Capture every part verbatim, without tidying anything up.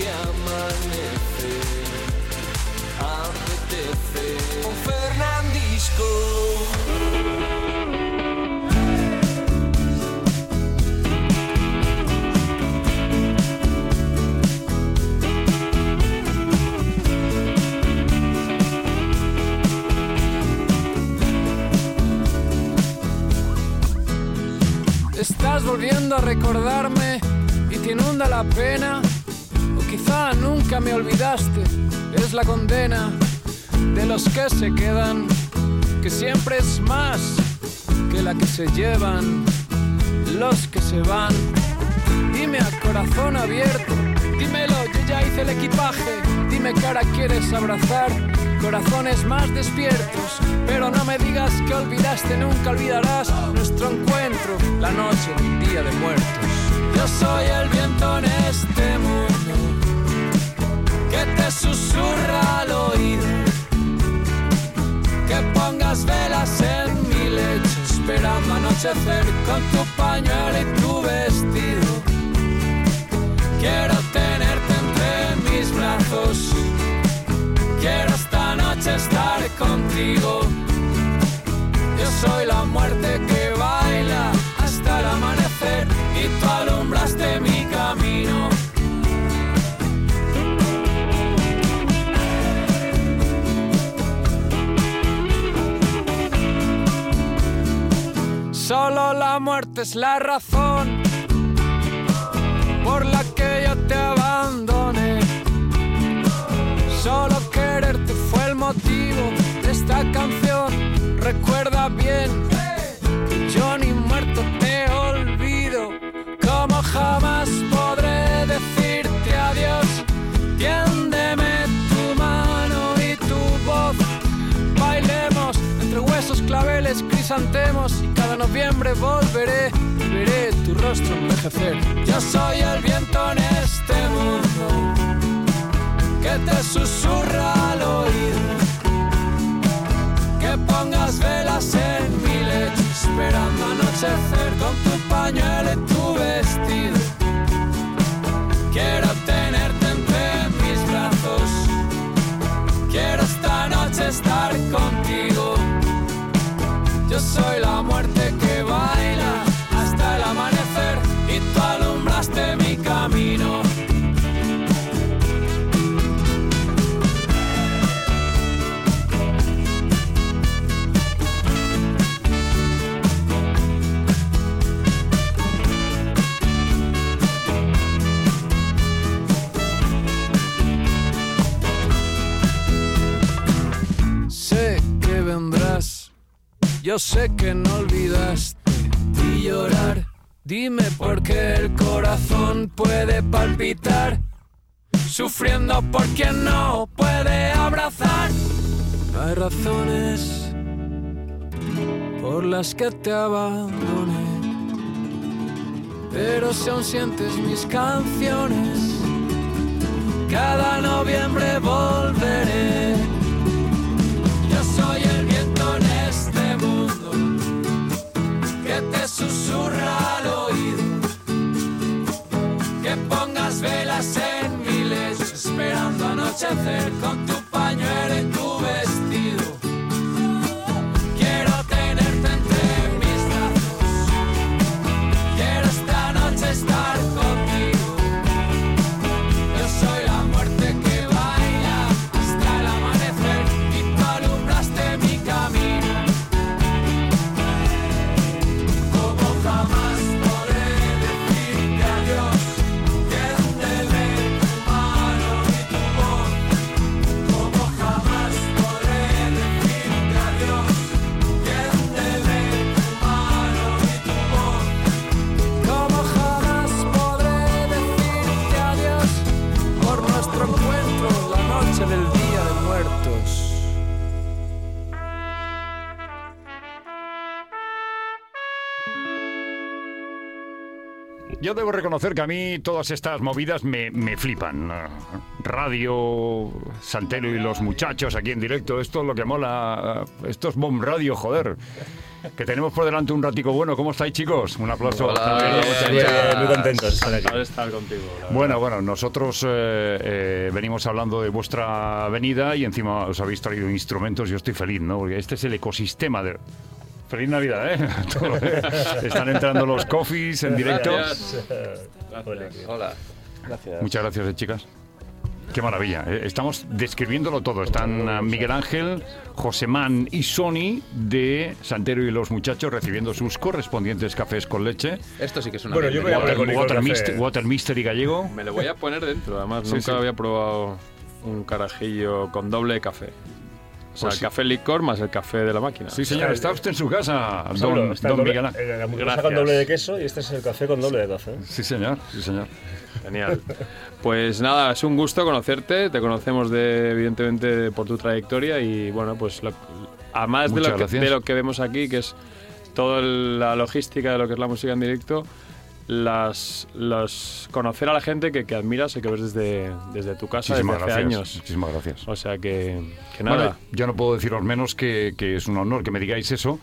de amanecer. Apetece un Fernandisco. Estás volviendo a recordarme y te inunda la pena, o quizá nunca me olvidaste. Es la condena de los que se quedan, que siempre es más que la que se llevan los que se van. Dime a corazón abierto, dímelo, yo ya hice el equipaje. Dime qué ahora quieres abrazar, corazones más despiertos. Pero no me digas que olvidaste, nunca olvidarás nuestro encuentro, la noche del Día de Muertos. Yo soy el viento en este mundo que te susurra al oído, que pongas velas en mi lecho esperando anochecer con tu pañuelo y tu vestido. Quiero tenerte entre mis brazos, quiero esta noche estar contigo. Yo soy la muerte que baila hasta el amanecer y tú alumbraste mi camino. Solo la muerte es la razón por la que yo te abandoné. Solo quererte fue el motivo de esta canción. Recuerda bien, yo ni muerto te olvido. Como jamás podré decirte adiós. Tiéndeme tu mano y tu voz. Bailemos entre huesos, claveles, crisantemos. Y cada noviembre volveré y veré tu rostro envejecer. Yo soy el viento en este mundo que te susurra al oído, que pongas velas en mi lecho esperando anochecer con tu pañuelo y tu vestido. Quiero tenerte entre mis brazos, quiero esta noche estar contigo. Yo soy la muerte que baila hasta el amanecer y tú alumbraste mi camino. Yo sé que no olvidaste y llorar. Dime por qué el corazón puede palpitar, sufriendo por quien no puede abrazar. Hay razones por las que te abandoné, pero si aún sientes mis canciones, cada noviembre volveré. Yo soy el viento en este mundo que te susurra al oído, que pongas velas en mi lecho esperando anochecer con tu pañuelo y tu vestido. Quiero tenerte entre mis brazos, quiero esta noche estar contigo. Yo soy la muerte que baila hasta el amanecer y tú alumbraste mi camino. Como jamás podré decirte adiós, tiéndeme tu mano y tu voz. Como jamás podré decirte adiós, tiéndeme tu mano y tu voz. Como jamás podré decirte adiós por nuestro encuentro la noche del Día de Muertos. Yo debo reconocer que a mí todas estas movidas me, me flipan. Radio, Santelo y los muchachos aquí en directo, esto es lo que mola. Esto es Bomb Radio, joder. que tenemos por delante un ratico bueno. ¿Cómo estáis, chicos? Un aplauso. Hola, Muchas bien, gracias. muy contentos de estar aquí. Placer estar contigo. la Bueno, verdad. bueno, nosotros eh, eh, venimos hablando de vuestra venida y encima os habéis traído instrumentos. Yo estoy feliz, ¿no? Porque este es el ecosistema de... Feliz Navidad, ¿eh? Todo, ¿eh? Están entrando los coffees en directo. Gracias. Gracias. Hola. Gracias. Muchas gracias, eh, chicas. Qué maravilla. eh. Estamos describiéndolo todo. Están eh, Miguel Ángel, Josemán y Sony de Santero y los Muchachos recibiendo sus correspondientes cafés con leche. Esto sí que es una Bueno, yo voy a bienvenida. poner Water, con licor Water, café. Mist- Water Mystery gallego. Me lo voy a poner dentro, además. Sí, Nunca sí. había probado un carajillo con doble café. O sea, Pues el sí. café licor más el café de la máquina. Sí, señor. Está usted en su casa, Solo, don, está don el doble- Miguel Ángel. eh, La hamburguesa Gracias. con doble de queso y este es el café con doble de café. Sí, señor. Sí, señor. Genial. Pues nada, es un gusto conocerte. Te conocemos de, evidentemente por tu trayectoria y bueno, pues lo- además de Muchas lo, que, gracias. de lo que vemos aquí, que es toda la logística de lo que es la música en directo, las, los, conocer a la gente que, que admiras y que ves desde, desde tu casa Muchísimas desde hace gracias. años. Muchísimas gracias. O sea que, que nada. Bueno, yo no puedo deciros menos que, que es un honor que me digáis eso.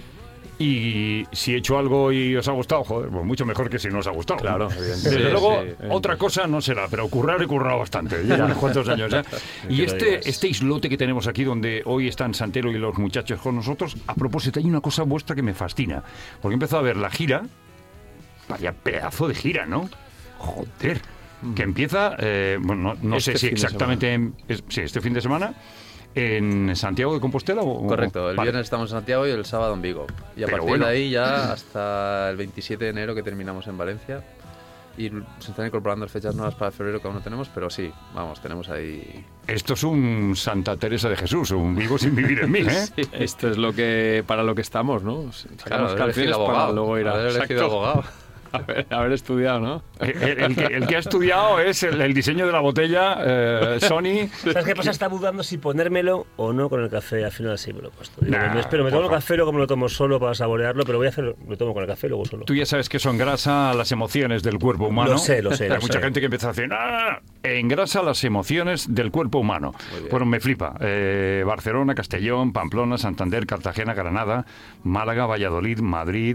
Y si he hecho algo y os ha gustado, joder, pues mucho mejor que si no os ha gustado. Claro, evidentemente. Desde Sí, luego, sí, evidente. otra cosa no será, pero currar he currado bastante. Llevo unos cuantos años ya. Y lo este, digas. este islote que tenemos aquí, donde hoy están Santero y los Muchachos con nosotros, a propósito, hay una cosa vuestra que me fascina. Porque he empezado a ver la gira. Vaya pedazo de gira, ¿no? Joder. Que empieza, eh, bueno, no, no Este sé si fin de exactamente, en- es- sí, este fin de semana, en Santiago de Compostela. O, o- Correcto, el vale. viernes estamos en Santiago y el sábado en Vigo. Y a Pero partir bueno. de ahí ya hasta el veintisiete de enero que terminamos en Valencia. Y se están incorporando fechas nuevas para febrero que aún no tenemos, pero sí, vamos, tenemos ahí... Esto es un Santa Teresa de Jesús, un vivo sin vivir en mí, ¿eh? Esto es lo que para lo que estamos, ¿no? Sacamos Claro, haber canciones elegido para abogado, luego ir a... haber elegido Exacto. abogado. Haber, haber estudiado, ¿no? El, el que, el que ha estudiado es el, el diseño de la botella, eh, Sony. ¿Sabes qué pasa? Está dudando si ponérmelo o no con el café. Al final sí me lo he puesto. Digo, Nah, me espero, me por tomo el favor. café, luego me lo tomo solo para saborearlo, pero voy a hacerlo, me tomo con el café y luego solo. Tú ya sabes que eso engrasa las emociones del cuerpo humano. Lo sé, lo sé, Hay lo mucha sé. gente que empieza a decir, ¡ah! Engrasa las emociones del cuerpo humano. Bueno, me flipa. Eh, Barcelona, Castellón, Pamplona, Santander, Cartagena, Granada, Málaga, Valladolid, Madrid,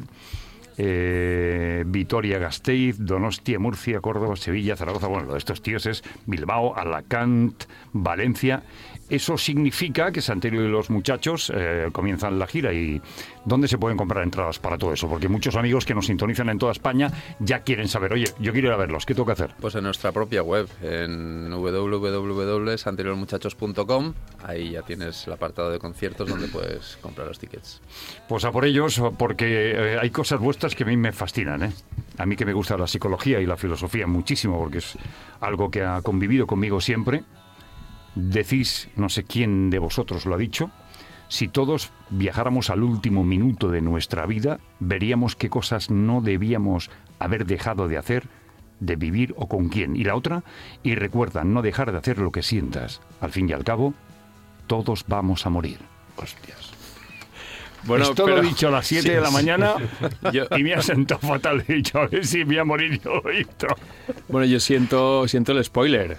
eh, Vitoria, Gasteiz, Donostia, Murcia, Córdoba, Sevilla, Zaragoza. Bueno, lo de estos tíos es Bilbao, Alacant, Valencia. Eso significa que Santero y los Muchachos eh, comienzan la gira. ¿Y dónde se pueden comprar entradas para todo eso? Porque muchos amigos que nos sintonizan en toda España ya quieren saber, oye, yo quiero ir a verlos, ¿qué tengo que hacer? Pues en nuestra propia web, en w w w punto santerior muchachos punto com, ahí ya tienes el apartado de conciertos donde puedes comprar los tickets. Pues a por ellos, porque eh, hay cosas vuestras que a mí me fascinan, ¿eh? A mí que me gusta la psicología y la filosofía muchísimo, porque es algo que ha convivido conmigo siempre. Decís, no sé quién de vosotros lo ha dicho, si todos viajáramos al último minuto de nuestra vida, veríamos qué cosas no debíamos haber dejado de hacer, de vivir o con quién. Y la otra, y recuerda, no dejar de hacer lo que sientas. Al fin y al cabo, todos vamos a morir. Hostias. Bueno, Esto pero- lo he dicho a las siete de la mañana Yo- y me ha sentado fatal. He dicho, a ver si voy a morir yo. Esto. Bueno, yo siento, siento el spoiler.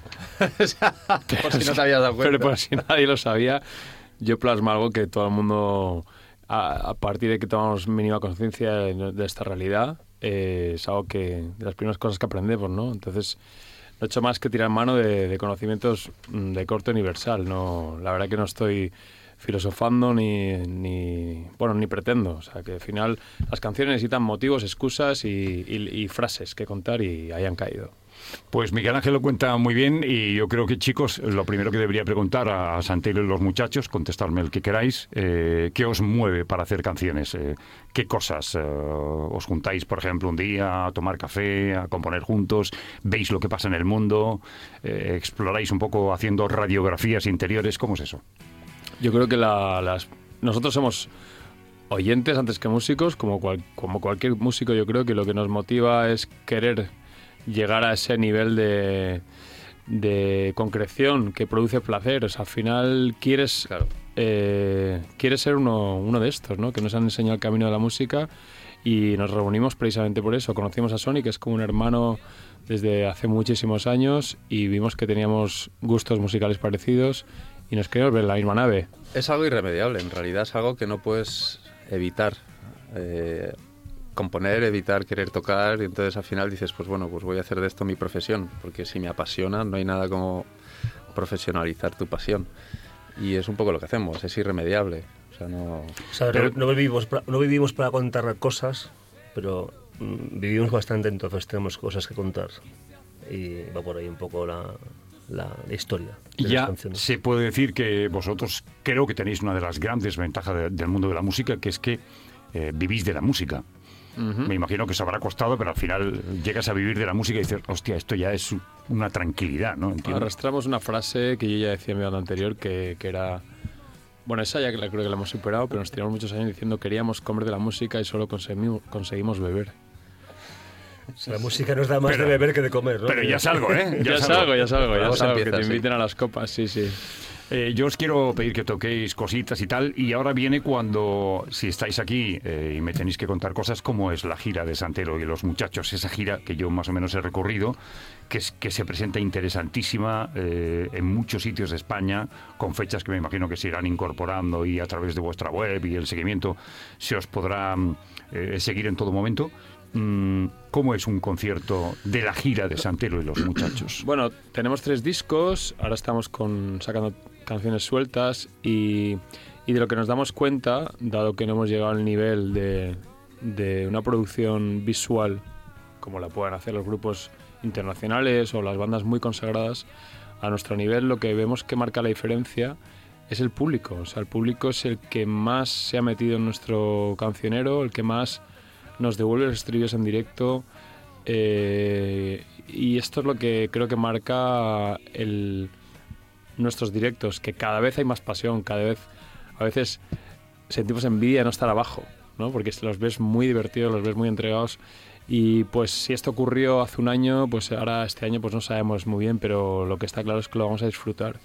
Por si no te habías dado cuenta. Pero por si nadie lo sabía, yo plasmo algo que todo el mundo, a, a partir de que tomamos mínima conciencia de, de esta realidad, eh, es algo que, de las primeras cosas que aprendemos, ¿no? Entonces, no he hecho más que tirar mano de, de conocimientos mm, de corte universal. No, la verdad que no estoy filosofando ni, ni, bueno, ni pretendo. O sea, que al final las canciones necesitan motivos, excusas y, y, y frases que contar y ahí han caído. Pues Miguel Ángel lo cuenta muy bien y yo creo que, chicos, lo primero que debería preguntar a, a Santero y los Muchachos, contestarme el que queráis, eh, ¿qué os mueve para hacer canciones? Eh, ¿Qué cosas? Eh, ¿Os juntáis, por ejemplo, un día a tomar café, a componer juntos? ¿Veis lo que pasa en el mundo? Eh, ¿Exploráis un poco haciendo radiografías interiores? ¿Cómo es eso? Yo creo que la- las, nosotros somos oyentes antes que músicos, como, cual- como cualquier músico. Yo creo que lo que nos motiva es querer llegar a ese nivel de, de concreción que produce placer. O sea, al final quieres, Claro. eh, quieres ser uno, uno de estos, ¿no? Que nos han enseñado el camino de la música y nos reunimos precisamente por eso. Conocimos a Sony, que es como un hermano desde hace muchísimos años, y vimos que teníamos gustos musicales parecidos y nos queríamos ver en la misma nave. Es algo irremediable, en realidad es algo que no puedes evitar eh, componer, evitar querer tocar, y entonces al final dices, pues bueno, pues voy a hacer de esto mi profesión, porque si me apasiona no hay nada como profesionalizar tu pasión. Y es un poco lo que hacemos, es irremediable. O sea, no... O sea, pero, no, vivimos para, no vivimos para contar cosas, pero mm, vivimos bastante, entonces tenemos cosas que contar. Y va por ahí un poco la, la, la historia de ya las canciones. Se puede decir que vosotros creo que tenéis una de las grandes ventajas de, del mundo de la música, que es que eh, vivís de la música. Uh-huh. Me imagino que os habrá costado, pero al final llegas a vivir de la música y dices, hostia, esto ya es una tranquilidad, ¿no? ¿Entiendes? Arrastramos una frase que yo ya decía en mi banda anterior, que, que era... Bueno, esa ya que la, creo que la hemos superado, pero nos tiramos muchos años diciendo queríamos comer de la música y solo conseguimos, conseguimos beber. O sea, la música nos da más pero, de beber que de comer, ¿no? Pero ya salgo, ¿eh? Ya, ya salgo, ya salgo, ya salgo, empieza, que te sí. inviten a las copas, sí, sí. Eh, yo os quiero pedir que toquéis cositas y tal, y ahora viene cuando, si estáis aquí eh, y me tenéis que contar cosas, como es la gira de Santero y los Muchachos, esa gira que yo más o menos he recorrido, que, es, que se presenta interesantísima eh, en muchos sitios de España, con fechas que me imagino que se irán incorporando y a través de vuestra web y el seguimiento se os podrá eh, seguir en todo momento. ¿Cómo es un concierto de la gira de Santero y los Muchachos? Bueno, tenemos tres discos, ahora estamos con, sacando canciones sueltas y, y de lo que nos damos cuenta, dado que no hemos llegado al nivel de, de una producción visual como la puedan hacer los grupos internacionales o las bandas muy consagradas, a nuestro nivel lo que vemos que marca la diferencia es el público. O sea, el público es el que más se ha metido en nuestro cancionero, el que más nos devuelve los estribillos en directo, eh, y esto es lo que creo que marca el, nuestros directos, que cada vez hay más pasión, cada vez, a veces sentimos envidia de no estar abajo, ¿no? Porque los ves muy divertidos, los ves muy entregados, y pues si esto ocurrió hace un año, pues ahora este año pues no sabemos muy bien, pero lo que está claro es que lo vamos a disfrutar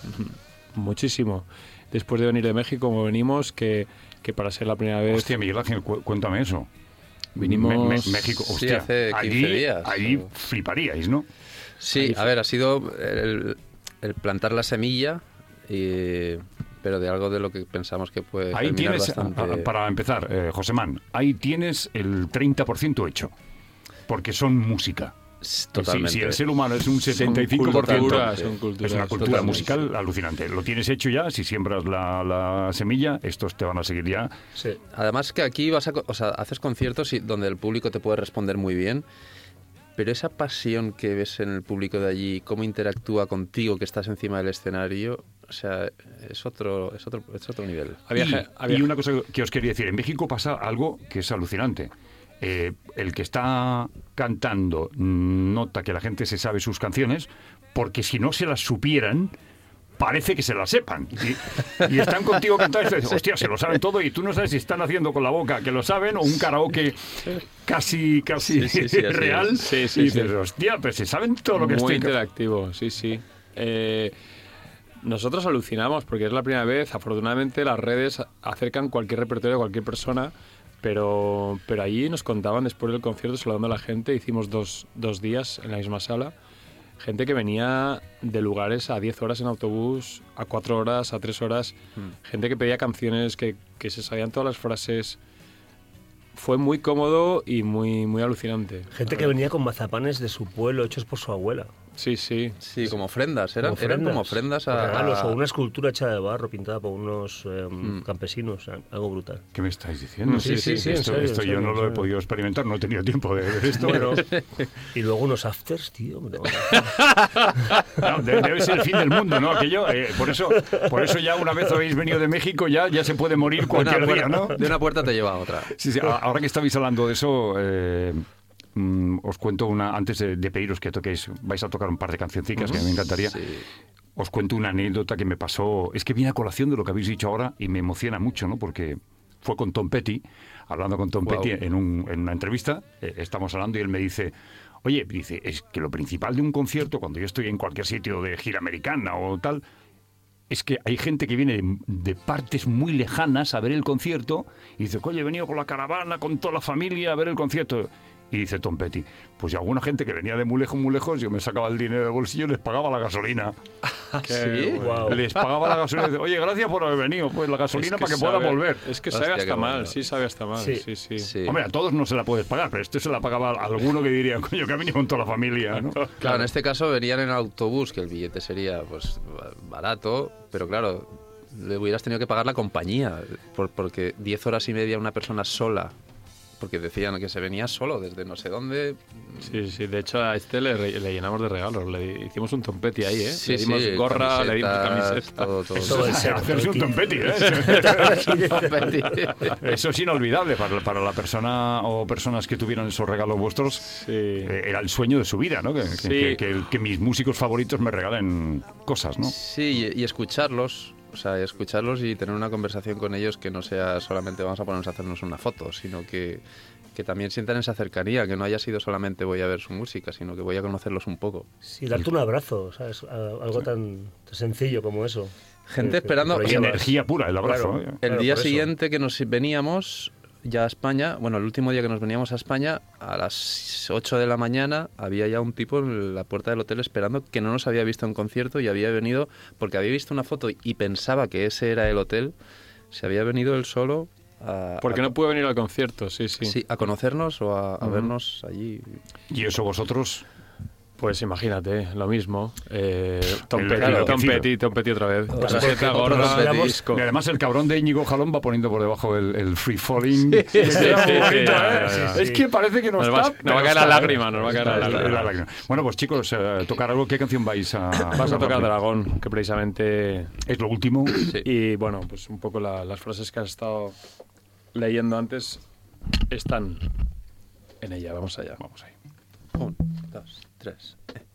muchísimo. Después de venir de México, como venimos, que, que para ser la primera vez... Hostia, Miguel Ángel, cu- cuéntame eso. Vinimos... Me, me, México, hostia, sí, hace quince allí, días. allí fliparíais, ¿no? Sí, a ver, ha sido el, el plantar la semilla, y, pero de algo de lo que pensamos que puede Ahí germinar tienes, bastante. a, a, para empezar, eh, Josemán, ahí tienes el treinta por ciento hecho, porque son música. Totalmente. Si, si el ser humano es un setenta y cinco por ciento, cultura, son culturas, es una cultura totalmente. musical alucinante. Lo tienes hecho ya, si siembras la, la semilla, estos te van a seguir ya. Sí. Además que aquí vas a, o sea, haces conciertos y, donde el público te puede responder muy bien, pero esa pasión que ves en el público de allí, cómo interactúa contigo, que estás encima del escenario, o sea, es otro, es otro, es otro nivel. Había, y, había... y una cosa que os quería decir, en México pasa algo que es alucinante. Eh, el que está cantando nota que la gente se sabe sus canciones, porque si no se las supieran, parece que se las sepan. Y, y están contigo cantando y dices, hostia, se lo saben todo, y tú no sabes si están haciendo con la boca que lo saben o un karaoke casi, casi Sí, sí, sí, real. Sí, sí, y dices, sí. hostia, pero se saben todo lo que Muy estoy... interactivo, sí, sí. Eh, nosotros alucinamos porque es la primera vez, afortunadamente las redes acercan cualquier repertorio a cualquier persona, pero, pero allí nos contaban después del concierto, saludando a la gente, hicimos dos, dos días en la misma sala, gente que venía de lugares a diez horas en autobús, a cuatro horas, a tres horas, mm. gente que pedía canciones, que, que se sabían todas las frases. Fue muy cómodo y muy, muy alucinante. Gente que venía con mazapanes de su pueblo hechos por su abuela. Sí, sí. Sí, como ofrendas, eran Como eran ofrendas, como ofrendas a... regalos, a- o una escultura hecha de barro pintada por unos eh, Mm. campesinos, algo brutal. ¿Qué me estáis diciendo? Sí, sí, sí, en esto serio, esto en yo serio, no en lo he serio. podido experimentar, no he tenido tiempo de ver esto. Bueno, y luego unos afters, tío. No, No, de- debe ser el fin del mundo, ¿no? Aquello, eh, por eso, por eso ya una vez habéis venido de México ya, ya se puede morir de una, cualquier día, puerta, ¿no? de una puerta te lleva a otra. Sí, sí, a- ahora que estabais hablando de eso, eh, mm, os cuento una, antes de, de pediros que toquéis, vais a tocar un par de cancioncicas que a mí me encantaría. Sí. Os cuento una anécdota que me pasó, es que viene a colación de lo que habéis dicho ahora y me emociona mucho, ¿no? Porque fue con Tom Petty, hablando con Tom Wow. Petty en, un, en una entrevista, eh, estamos hablando y él me dice, oye, dice, es que lo principal de un concierto, cuando yo estoy en cualquier sitio de gira americana o tal, es que hay gente que viene de, de partes muy lejanas a ver el concierto y dice, oye, he venido con la caravana, con toda la familia a ver el concierto. Y dice Tom Petty, pues y alguna gente que venía de muy lejos, muy lejos, yo me sacaba el dinero del bolsillo y les pagaba la gasolina. ¿Sí? Wow. Les pagaba la gasolina y dice, oye, gracias por haber venido, pues la gasolina para que sabe, pueda volver. Es que Hostia, sabe hasta qué mal, bueno. sí sabe hasta mal. Sí, Sí. sí. Sí. Hombre, a todos no se la puedes pagar, pero este se la pagaba a alguno que diría, coño, que ha venido con toda la familia, ¿no? Claro, en este caso venían en autobús, que el billete sería pues barato, pero claro, le hubieras tenido que pagar la compañía, por, porque diez horas y media una persona sola, porque decían que se venía solo desde no sé dónde. Sí, sí, de hecho a este le, re- le llenamos de regalos, le hicimos un tompetti ahí, ¿eh? Sí, le dimos sí, gorra, le dimos camisetas, camiseta. todo, todo. Todo el set. Hacerse un Tom Petty, ¿eh? Tompetti. Eso es inolvidable para, para la persona o personas que tuvieron esos regalos vuestros. Sí. Eh, era el sueño de su vida, ¿no? Que, que- Sí. que, que- que mis músicos favoritos me regalen cosas, ¿no? Sí, y, y escucharlos, o sea, escucharlos y tener una conversación con ellos que no sea solamente vamos a ponernos a hacernos una foto, sino que, que también sientan esa cercanía, que no haya sido solamente voy a ver su música, sino que voy a conocerlos un poco. Sí, darte un abrazo, ¿sabes? A- Algo tan, tan sencillo como eso. Gente Que- esperando- que lo o sea, llevas. Energía pura, el abrazo. Claro. ¿eh? El Claro, día por eso. siguiente que nos veníamos ya a España, bueno, el último día que nos veníamos a España, a las ocho de la mañana había ya un tipo en la puerta del hotel esperando que no nos había visto en concierto y había venido, porque había visto una foto y pensaba que ese era el hotel, se había venido él solo a, Porque a- no pude venir al concierto, sí, sí. sí, a conocernos o a, a Ujú. vernos allí. Y eso vosotros, Pues imagínate, lo mismo. Eh, Tom El- Petty, claro, Tom que Petty, Tom Petty otra vez. Pues Camiseta, porque gorra, nosotros éramos- disco. y además el cabrón de Íñigo Jalón va poniendo por debajo el, el free falling. Sí, Que sí, queda sí, muy sí, bonito, ya, ¿eh? ya, ya. Es que parece que no Nos está. va- nos va a pero caer la está, ¿eh? lágrima, nos va a caer la Está, lágrima. la lágrima. Bueno, pues chicos, eh, tocar algo. ¿Qué canción vais a Vas a tocar Dragón, que precisamente... Es lo último. Sí. Y bueno, pues un poco la- las frases que has estado leyendo antes están en ella. Vamos allá. Vamos ahí. Un, dos, tres.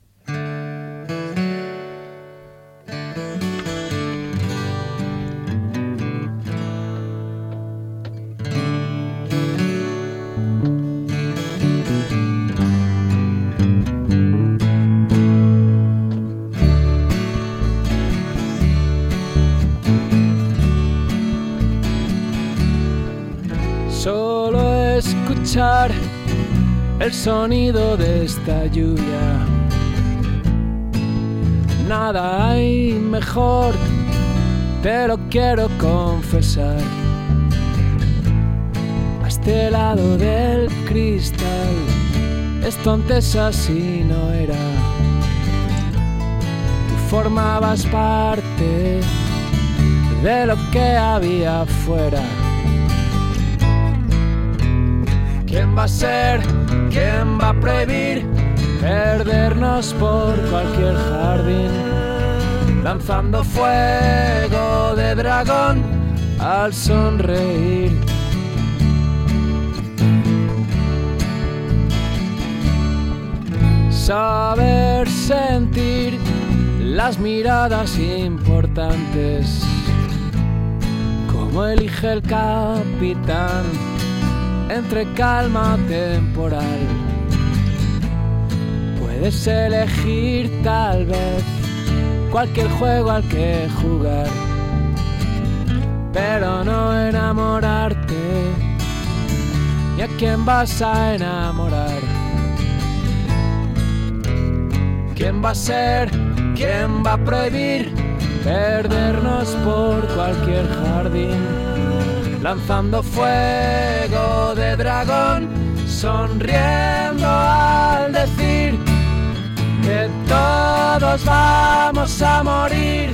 Solo escuchar el sonido de esta lluvia. Nada hay mejor, te lo quiero confesar. A este lado del cristal, esto antes así no era. Tú formabas parte de lo que había afuera. ¿Quién va a ser? ¿Quién va a prohibir perdernos por cualquier jardín? Lanzando fuego de dragón al sonreír. Saber sentir las miradas importantes, como elige el capitán entre calma temporal. Puedes elegir tal vez cualquier juego al que jugar, pero no enamorarte. ¿Y a quién vas a enamorar? ¿Quién va a ser? ¿Quién va a prohibir perdernos por cualquier jardín? Lanzando fuego de dragón, sonriendo al decir que todos vamos a morir.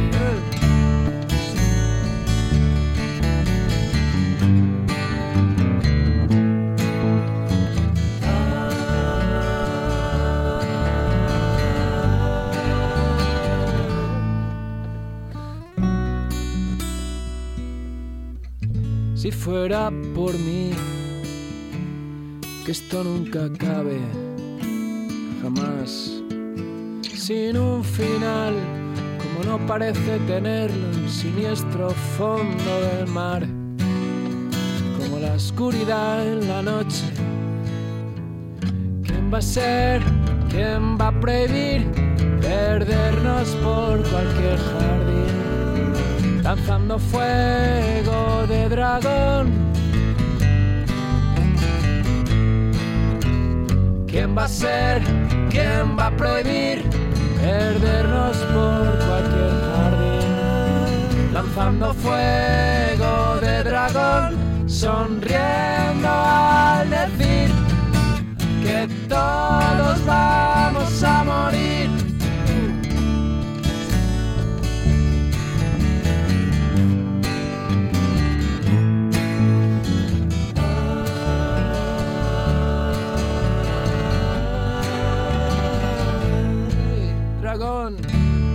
Si fuera por mí, que esto nunca acabe, jamás, sin un final, como no parece tenerlo el siniestro fondo del mar, como la oscuridad en la noche. ¿Quién va a ser? ¿Quién va a prohibir perdernos por cualquier jardín? Lanzando fuego de dragón ¿Quién va a ser? ¿Quién va a prohibir perdernos por cualquier jardín? Lanzando fuego de dragón, sonriendo al decir que todos vamos a morir. Dragón.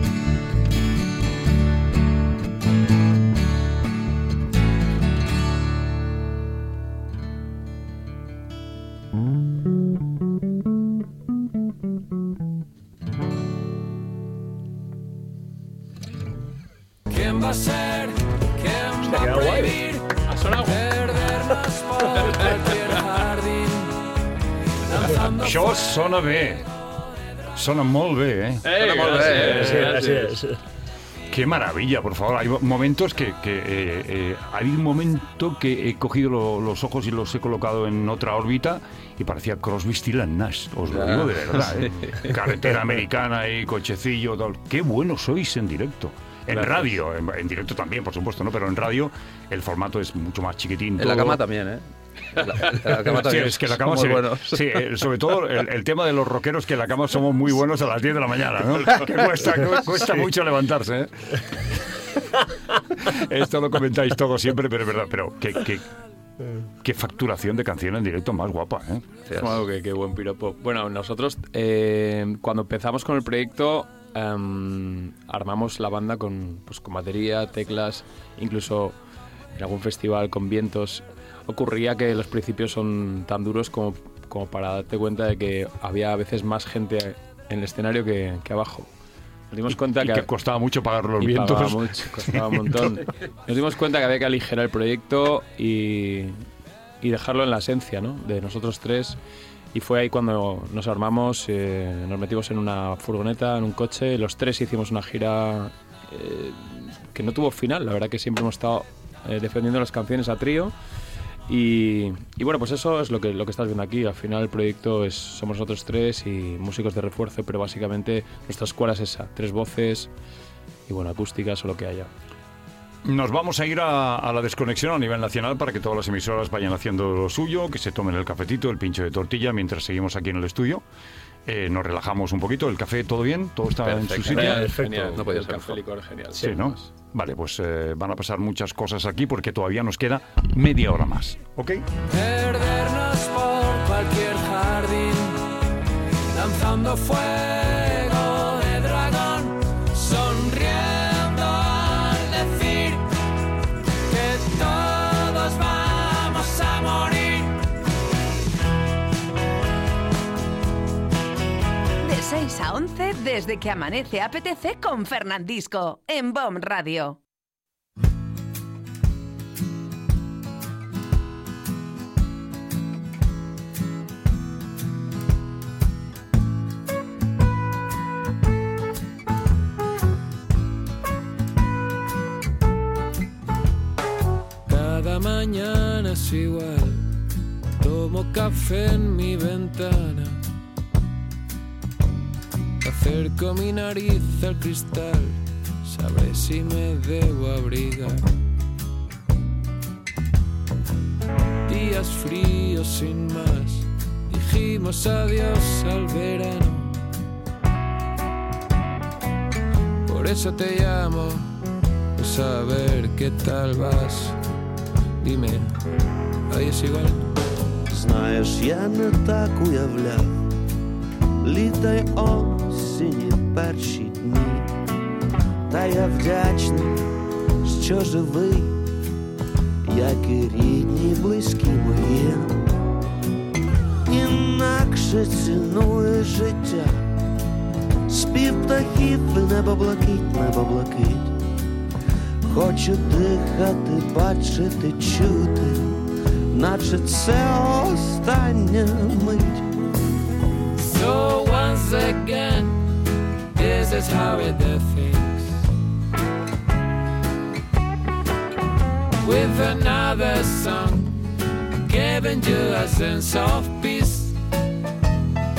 ¿Quién va a ser? ¿Quién va a prohibir perdernos por cualquier jardín? Lanzando Això sona bé. Sona molt bé, ¿eh? Eh, molt bé, gràcies, Sí, así gràcies. es. Qué maravilla, por favor. Hay momentos que... que eh, eh, ha habido un momento que he cogido lo- los ojos y los he colocado en otra órbita y parecía Crosby, Stills and Nash. Os lo Ya. digo de verdad, ¿eh? Carretera americana y cochecillo, tal. Qué bueno sois en directo. En Gracias. radio, en, en directo también, por supuesto, ¿no? Pero en radio el formato es mucho más chiquitín. En la todo. cama también, ¿eh? En la, en la cama Sí, también. es que en la cama somos se- buenos. sí, eh, sobre todo el, el tema de los rockeros, que en la cama somos muy buenos a las diez de la mañana, ¿no? Que cuesta, cu- cuesta mucho levantarse, ¿eh? Esto lo comentáis todos siempre, pero es verdad. Pero qué, qué, qué facturación de canción en directo más guapa, ¿eh? Gracias. Bueno, qué, qué buen piropo. Bueno, nosotros eh, cuando empezamos con el proyecto em, armamos la banda con, pues, con batería, teclas, incluso en algún festival con vientos. Ocurría que los principios son tan duros como, como para darte cuenta de que había a veces más gente en el escenario que, que abajo. Nos dimos cuenta Y que, que costaba mucho pagar los y vientos. pagaba mucho, costaba un montón. Nos dimos cuenta que había que aligerar el proyecto y, y dejarlo en la esencia, ¿no? De nosotros tres. Y fue ahí cuando nos armamos, eh, nos metimos en una furgoneta, en un coche, los tres hicimos una gira eh, que no tuvo final. La verdad que siempre hemos estado eh, defendiendo las canciones a trío. Y, y bueno, pues eso es lo que, lo que estás viendo aquí. Al final el proyecto es, somos nosotros tres y músicos de refuerzo, pero básicamente nuestra escuela es esa, tres voces y bueno, acústicas o lo que haya. Nos vamos a ir a, a la desconexión a nivel nacional para que todas las emisoras vayan haciendo lo suyo, que se tomen el cafetito, el pincho de tortilla, mientras seguimos aquí en el estudio. Eh, nos relajamos un poquito. ¿El café todo bien? ¿Todo está en su Perfecto. sitio? Genial. Perfecto. Genial, No podía el ser café mejor. licor genial. Sí, ¿no? Vale, pues eh, van a pasar muchas cosas aquí porque todavía nos queda media hora más. ¿Ok? perdernos por cualquier jardín, lanzando fuego de dragón, sonriendo al decir que todos vamos a morir. De seis a once, desde que amanece A P T C con Fernandisco, en B O M Radio. Cada mañana es igual, tomo café en mi ventana, acerco mi nariz al cristal, sabré si me debo abrigar. Días fríos sin más, dijimos adiós al verano. Por eso te llamo, a saber qué tal vas. Dime, ahí es igual. Знаєш, я не так уявляв літа й осені перші дні, та я вдячний, що живий, як і рідні, близькі мої. Інакше цінує життя, спів птахів і небо блакить, небо блакить. Хочу дихати, бачити, чути, наче це остання мить. So once again, this is how we do things. With another song, giving you a sense of peace.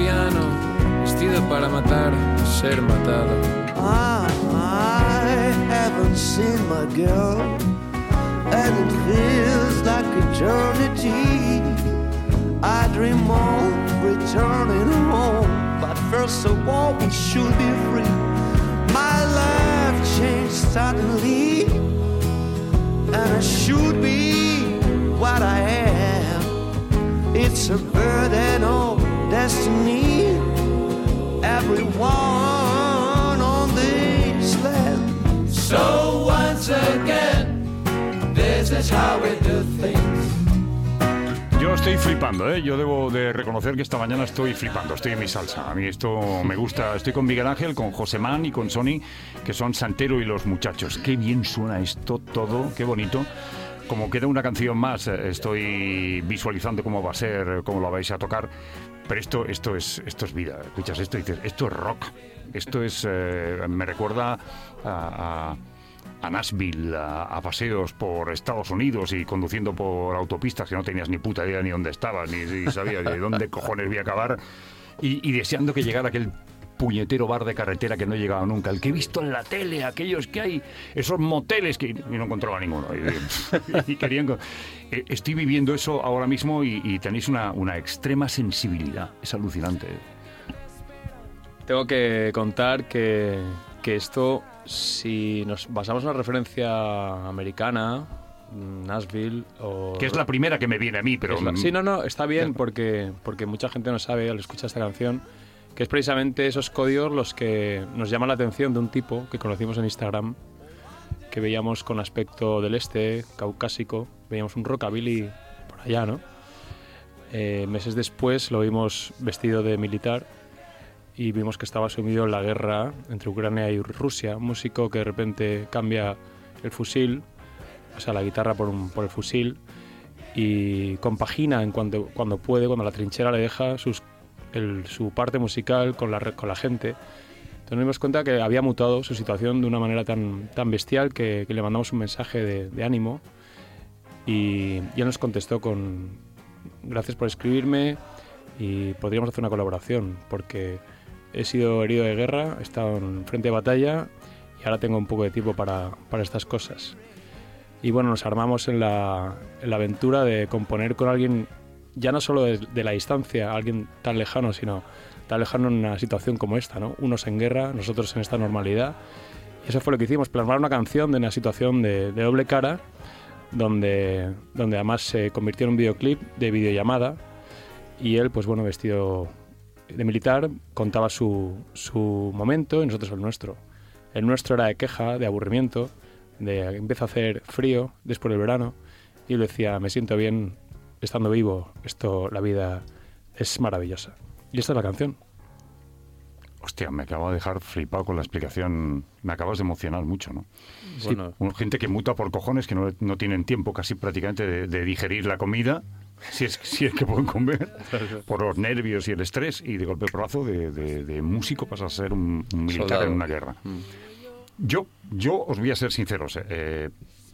piano, vestido para matar y ser matado. I, I haven't seen my girl, and it feels like eternity. I dream of returning home, but first of all we should be free. My life changed suddenly, and I should be what I am. It's a burden of destiny. Everyone on this land. So once again, this is how we do things. Yo estoy flipando, ¿eh? Yo debo de reconocer que esta mañana estoy flipando, estoy en mi salsa. A mí esto me gusta. Estoy con Miguel Ángel, con Josemán y con Sony, que son Santero y los Muchachos. Qué bien suena esto todo, qué bonito. Como queda una canción más, estoy visualizando cómo va a ser, cómo lo vais a tocar. Pero esto, esto es, esto es vida. Escuchas esto y dices, esto es rock. Esto es, eh, me recuerda a, a a Nashville, a, a paseos por Estados Unidos y conduciendo por autopistas que no tenías ni puta idea ni dónde estabas, ni, ni sabías de dónde cojones voy a acabar, y, y deseando que llegara aquel puñetero bar de carretera que no llegaba nunca, el que he visto en la tele, aquellos que hay, esos moteles que y no encontraba ninguno. Y, y querían, estoy viviendo eso ahora mismo y, y tenéis una, una extrema sensibilidad, es alucinante. Tengo que contar que, que esto, si nos basamos en una referencia americana, Nashville o... Que es la primera que me viene a mí, pero... La, sí, no, no, está bien porque, porque mucha gente no sabe al escuchar esta canción que es precisamente esos códigos los que nos llaman la atención de un tipo que conocimos en Instagram, que veíamos con aspecto del este, caucásico, veíamos un rockabilly por allá, ¿no? Eh, meses después lo vimos vestido de militar y vimos que estaba sumido en la guerra entre Ucrania y Rusia, un músico que de repente cambia el fusil, o sea, la guitarra por, un, por el fusil, y compagina en cuanto, cuando puede, cuando la trinchera le deja, sus, el, su parte musical con la, con la gente. Entonces nos dimos cuenta que había mutado su situación de una manera tan, tan bestial que, que le mandamos un mensaje de, de ánimo y ya nos contestó con gracias por escribirme y podríamos hacer una colaboración porque he sido herido de guerra, he estado en frente de batalla y ahora tengo un poco de tiempo para, para estas cosas. Y bueno, nos armamos en la, en la aventura de componer con alguien, ya no solo de, de la distancia, alguien tan lejano, sino tan lejano en una situación como esta, ¿no? Unos en guerra, nosotros en esta normalidad. Y eso fue lo que hicimos, plasmar una canción de una situación de, de doble cara, donde, donde además se convirtió en un videoclip de videollamada y él, pues bueno, vestido de militar, contaba su, su momento y nosotros el nuestro. El nuestro era de queja, de aburrimiento, de empieza a hacer frío después del verano y él decía, me siento bien estando vivo, esto, la vida es maravillosa. Y esta es la canción. Hostia, me acabo de dejar flipado con la explicación. Me acabas de emocionar mucho, ¿no? Bueno. Sí, gente que muta por cojones, que no, no tienen tiempo casi prácticamente de, de digerir la comida, si es, si es que pueden comer, por los nervios y el estrés, y de golpe porrazo de, de, de músico pasa a ser un, un militar Soldado. En una guerra. Mm. Yo, yo os voy a ser sinceros. Eh,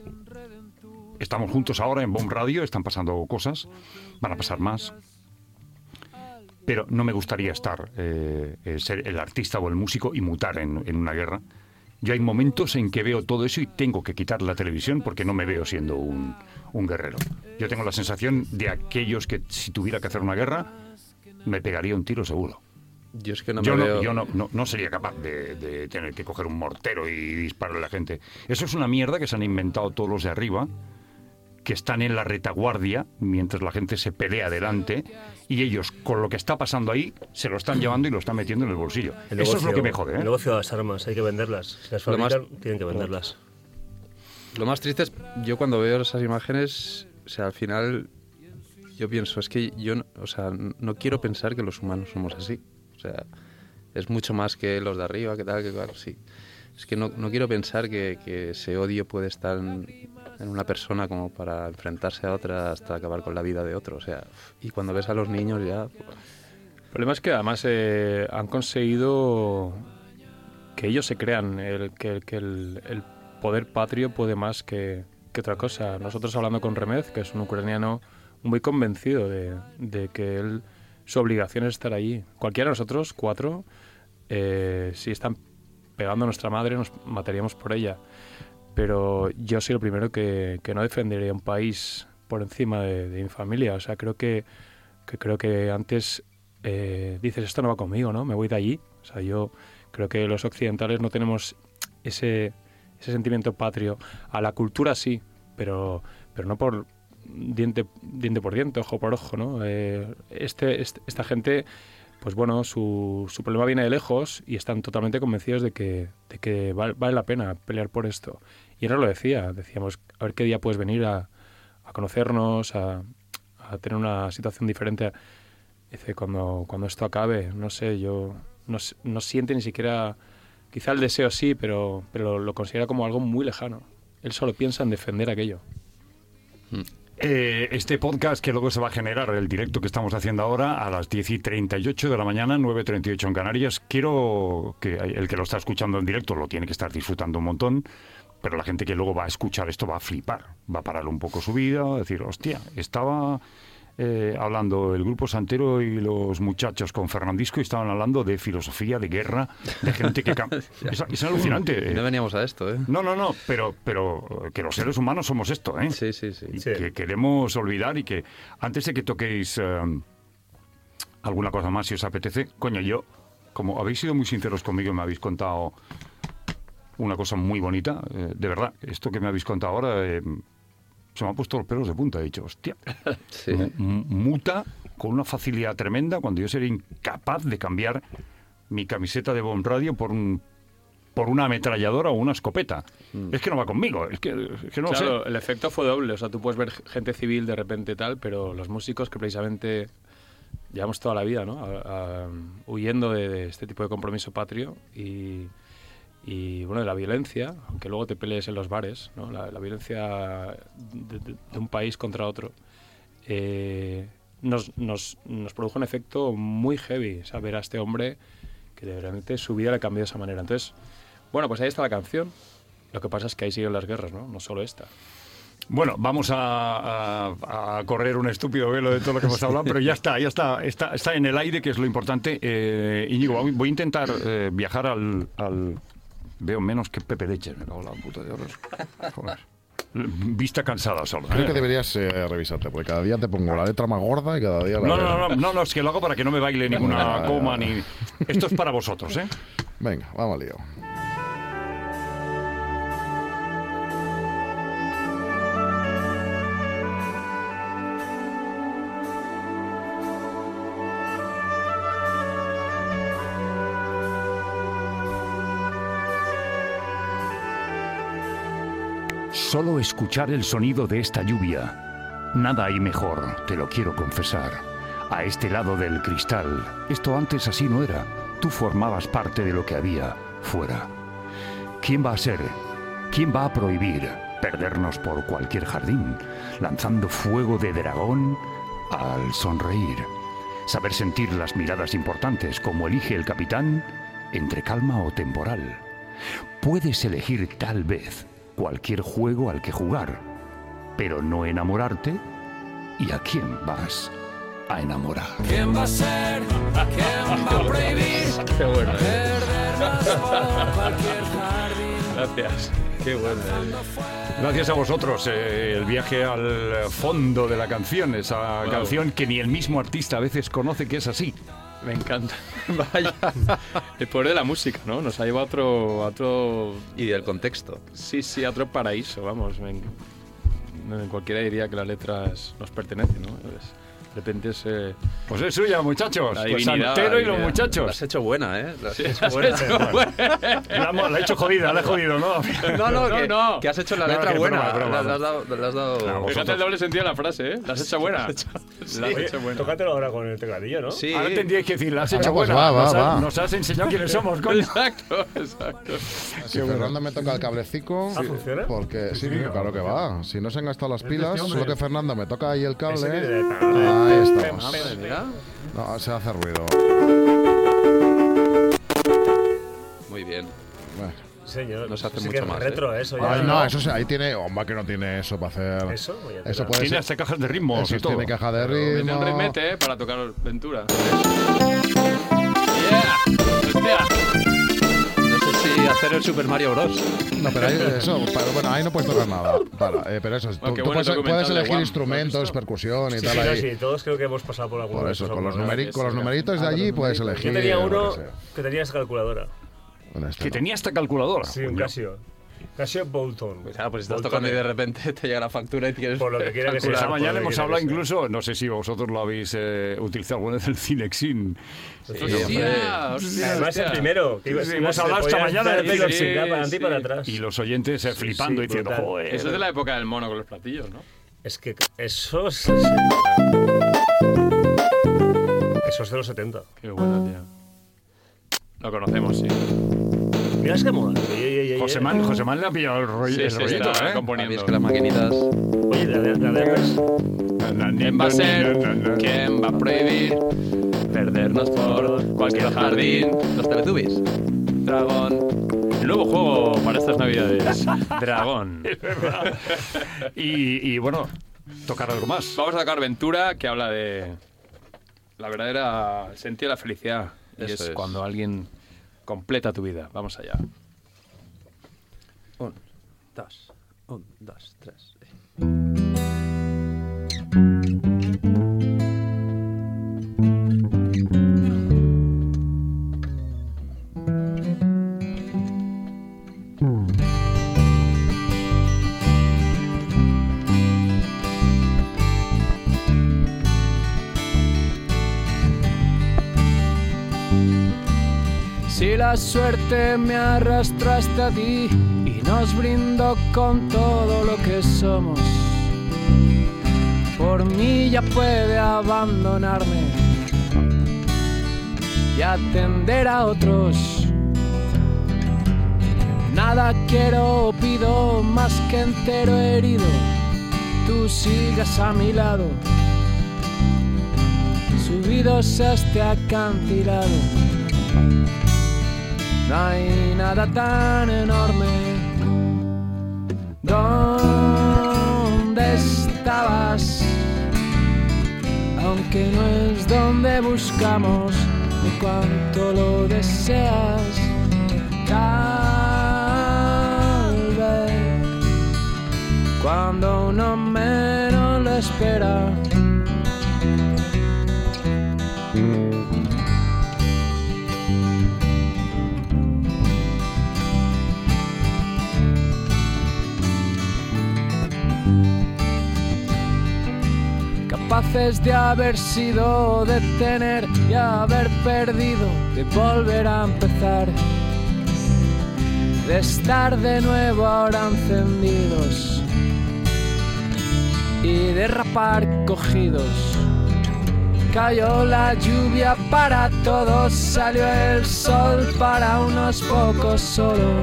estamos juntos ahora en Bomb Radio, están pasando cosas, van a pasar más. Pero no me gustaría estar, eh, ser el artista o el músico y mutar en, en una guerra. Yo hay momentos en que veo todo eso y tengo que quitar la televisión porque no me veo siendo un, un guerrero. Yo tengo la sensación de aquellos que si tuviera que hacer una guerra, me pegaría un tiro seguro. Yo es que no me yo no, veo... yo no, no, no sería capaz de, de tener que coger un mortero y dispararle a la gente. Eso es una mierda que se han inventado todos los de arriba, que están en la retaguardia mientras la gente se pelea delante y ellos con lo que está pasando ahí se lo están llevando y lo están metiendo en el bolsillo. El negocio, eso es lo que me jode, ¿eh? El negocio de las armas, hay que venderlas. Si las fabrican, más, tienen que venderlas. Lo más triste es, yo cuando veo esas imágenes, o sea, al final yo pienso, es que yo, o sea, no quiero pensar que los humanos somos así. O sea, es mucho más que los de arriba, que tal, que claro, sí. Es que no, no quiero pensar que, que ese odio puede estar en, en una persona como para enfrentarse a otra hasta acabar con la vida de otro. O sea, y cuando ves a los niños ya... Pues... El problema es que además eh, han conseguido que ellos se crean el, que, que el, el poder patrio puede más que, que otra cosa. Nosotros hablando con Remez, que es un ucraniano muy convencido de, de que él, su obligación es estar allí. Cualquiera de nosotros, cuatro, eh, si están pegando a nuestra madre, nos mataríamos por ella. Pero yo soy el primero que, que no defendería un país por encima de, de mi familia. O sea, creo que, que creo que antes eh, dices, esto no va conmigo, ¿no? Me voy de allí. O sea, yo creo que los occidentales no tenemos ese, ese sentimiento patrio. A la cultura sí, pero, pero no por diente, diente por diente, ojo por ojo, ¿no? Eh, este, este, esta gente... Pues bueno, su, su problema viene de lejos y están totalmente convencidos de que, de que vale, vale la pena pelear por esto. Y ahora lo decía, decíamos, a ver qué día puedes venir a, a conocernos, a, a tener una situación diferente. Dice, cuando, cuando esto acabe, no sé, yo no, no siente ni siquiera, quizá el deseo sí, pero, pero lo considera como algo muy lejano. Él solo piensa en defender aquello. Mm. Eh, este podcast que luego se va a generar, el directo que estamos haciendo ahora a las diez y treinta y ocho de la mañana, nueve y treinta y ocho en Canarias, quiero que el que lo está escuchando en directo lo tiene que estar disfrutando un montón, pero la gente que luego va a escuchar esto va a flipar, va a parar un poco su vida, va a decir, hostia, estaba eh, hablando el grupo Santero y los muchachos con Fernandisco y estaban hablando de filosofía, de guerra, de gente que... Cam- es, es alucinante. No veníamos a esto, ¿eh? No, no, no, pero, pero que los seres humanos somos esto, ¿eh? Sí, sí, sí. Y Sí. que queremos olvidar y que antes de que toquéis eh, alguna cosa más, si os apetece, coño, yo, como habéis sido muy sinceros conmigo y me habéis contado una cosa muy bonita, eh, de verdad, esto que me habéis contado ahora... Eh, se me han puesto los pelos de punta. He dicho, hostia, Sí. m- m- muta con una facilidad tremenda cuando yo sería incapaz de cambiar mi camiseta de Bomb Radio por un por una ametralladora o una escopeta. Mm. Es que no va conmigo, es que, es que no Claro, lo sé. el efecto fue doble. O sea, tú puedes ver gente civil de repente tal, pero los músicos que precisamente llevamos toda la vida, ¿no? A- a- huyendo de, de este tipo de compromiso patrio y... y bueno, de la violencia, aunque luego te pelees en los bares, ¿no? la, la violencia de, de, de un país contra otro, eh, nos, nos, nos produjo un efecto muy heavy, saber a este hombre que de realmente su vida le cambió de esa manera. Entonces, bueno, pues ahí está la canción. Lo que pasa es que ahí siguen las guerras, ¿no? No solo esta. Bueno, vamos a, a, a correr un estúpido velo de todo lo que hemos hablado, pero ya está, ya está, está, está en el aire, que es lo importante. Eh, Íñigo, voy a intentar eh, viajar al, al... Veo menos que Pepe Leche, me cago en la puta de horas. Joder. Vista cansada solo. Creo ¿eh? que deberías eh, revisarte, porque cada día te pongo la letra más gorda y cada día la... No, no, no, no, no, es que lo hago para que no me baile ninguna coma ni... Esto es para vosotros, ¿eh? Venga, vamos al lío. Solo escuchar el sonido de esta lluvia. Nada hay mejor, te lo quiero confesar. A este lado del cristal, esto antes así no era. Tú formabas parte de lo que había fuera. ¿Quién va a ser? ¿Quién va a prohibir perdernos por cualquier jardín, lanzando fuego de dragón al sonreír? Saber sentir las miradas importantes como elige el capitán, entre calma o temporal. Puedes elegir tal vez cualquier juego al que jugar, pero no enamorarte. ¿Y a quién vas a enamorar? ¿Quién va a ser? ¿Quién va a prohibir? Qué bueno. Perdernos por cualquier jardín. Gracias. Qué bueno. Gracias a vosotros, eh, el viaje al fondo de la canción, esa Wow. canción que ni el mismo artista a veces conoce que es así. Me encanta. Vaya. El poder de la música, ¿no? Nos ha llevado a otro, a otro... Y del contexto. Sí, sí, a otro paraíso, vamos. Me, me- cualquiera diría que las letras nos pertenecen, ¿no? Es- de repente es... eh, Pues es suya, muchachos. La Pues divinidad, Santero la y los divinidad. La muchachos. has hecho buena, ¿eh? La has sí, hecho has buena. hecho bueno. La, hemos- la he hecho jodida, la he jodido, ¿no? No, no, No, que, no. que has hecho la No, letra que buena. broma, broma. La, la has dado... La has dado... No, vos- Fíjate el doble sentido de la frase, ¿eh? La has hecho buena. La has Oye, hecho buena. tócatelo ahora con el tecladillo, ¿no? Sí. Ahora tendríais que decir, la has hecho pues buena. va, va, nos, has, va. nos has enseñado quiénes somos, coño. Exacto, exacto. Si Fernando me toca el cablecico, Ah, ¿funciona? porque sí, claro que va. Si no se han gastado las pilas, este hombre. solo que Fernando me toca ahí el Ese cable. que de- Ahí estamos. Ah, pues mira. No, se hace ruido. Muy bien. Bueno, señor. No se hace sí mucho que más. retro, ¿eh? eso. Ya. Ay, no, eso sí, ahí tiene. Hombre, que no tiene eso para hacer. Eso, oye, Eso claro. puede Tiene ser. hasta cajas de ritmos Eso y todo. tiene caja de Mete ritmo. un ritmete, ¿eh? Para tocar Ventura. ¡Yeah! ¡Hostia! No sé si hacer el Super Mario Bros. No, pero ahí, eso, pa- bueno, ahí no puedes tocar nada. Para, eh, pero eso, tú, Bueno, qué tú bueno puedes, documental puedes de elegir Guam, instrumentos, ¿lo has visto? percusión y Sí, tal. sí, no, ahí. sí, todos creo que hemos pasado por alguna Por de eso, esas con los, alguna numeri- vez. con los numeritos de allí puedes elegir. Yo tenía lo uno que sea. que tenía esa calculadora. Bueno, este Que no. tenía esta calculadora. Sí, un Coño. Casio. Casio Bolton. Pues, ah, pues estás Bolton, tocando y eh. de repente te llega la factura y tienes Por lo que quiera que Sí, sea. esa por mañana lo que hemos quiera hablado que sea. incluso, no sé si vosotros lo habéis eh, utilizado alguna vez, el Cinexin. ¡Hostia! ¡Hostia! Además, el primero. Que iba- Sí, que hemos se hablado esta podía mañana hacer del velocidad Cinexin, para adelante y sí. para atrás. Y los oyentes eh, flipando sí, diciendo, brutal. joder. Eso es de la época del mono con los platillos, ¿no? Es que eso es... sí. Eso es de los setenta. Qué bueno, tío. Lo conocemos, sí. Mira, es que moda. Oye, oye, oye, José Man, José Man le ha pillado el, rollo, Sí, el sí, rollito, está ¿eh? componiendo. Es que las maquinitas. Oye, la de la de Hermes. ¿Quién va a ser? ¿Quién va a prohibir perdernos por cualquier jardín? Los Teletubbies. Dragón. El nuevo juego para estas navidades. Dragón. Y, y bueno, tocar algo más. Vamos a tocar Ventura, que habla de la verdadera sentido de la felicidad. Y Eso es es. cuando alguien completa tu vida. Vamos allá. Un, dos, un, dos, tres. Si la suerte me arrastra hasta ti y nos brindó con todo lo que somos, por mí ya puede abandonarme y atender a otros. Nada quiero o pido más que entero herido, tú sigas a mi lado, subidos a este acantilado. No hay nada tan enorme. ¿Dónde estabas? Aunque no es donde buscamos, ni cuánto lo deseas. Tal vez, cuando uno menos lo espera. Capaces de haber sido, de tener y haber perdido, de volver a empezar, de estar de nuevo ahora encendidos y derrapar cogidos. Cayó la lluvia para todos, salió el sol para unos pocos solo.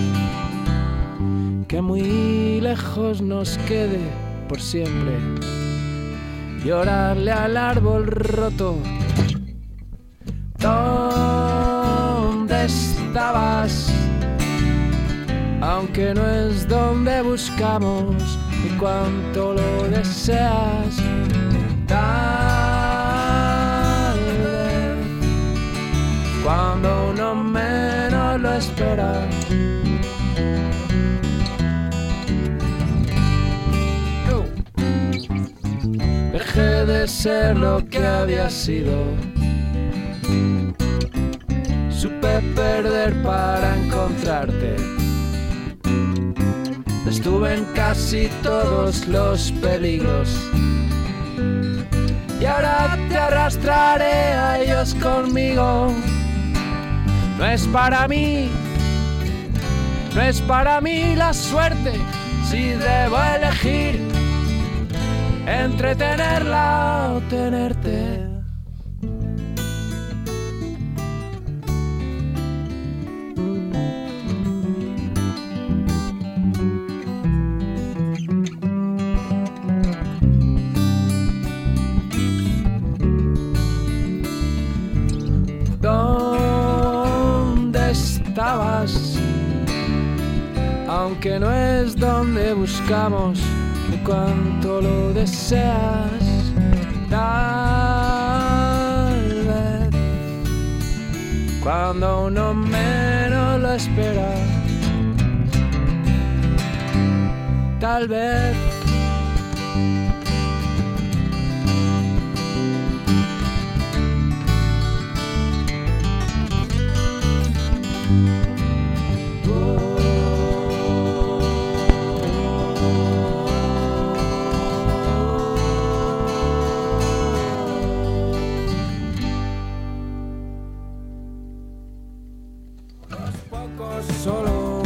Que muy lejos nos quede por siempre llorarle al árbol roto. ¿Dónde estabas? Aunque no es donde buscamos y cuánto lo deseas. Tal vez, cuando uno menos lo espera. Dejé de ser lo que había sido. Supe perder para encontrarte. Estuve en casi todos los peligros. Y ahora te arrastraré a ellos conmigo. No es para mí, no es para mí la suerte. Si debo elegir entre tenerla o tenerte. ¿Dónde estabas? aunque no es donde buscamos, ni cuanto lo deseas. Tal vez, cuando uno menos lo espera, tal vez. Solo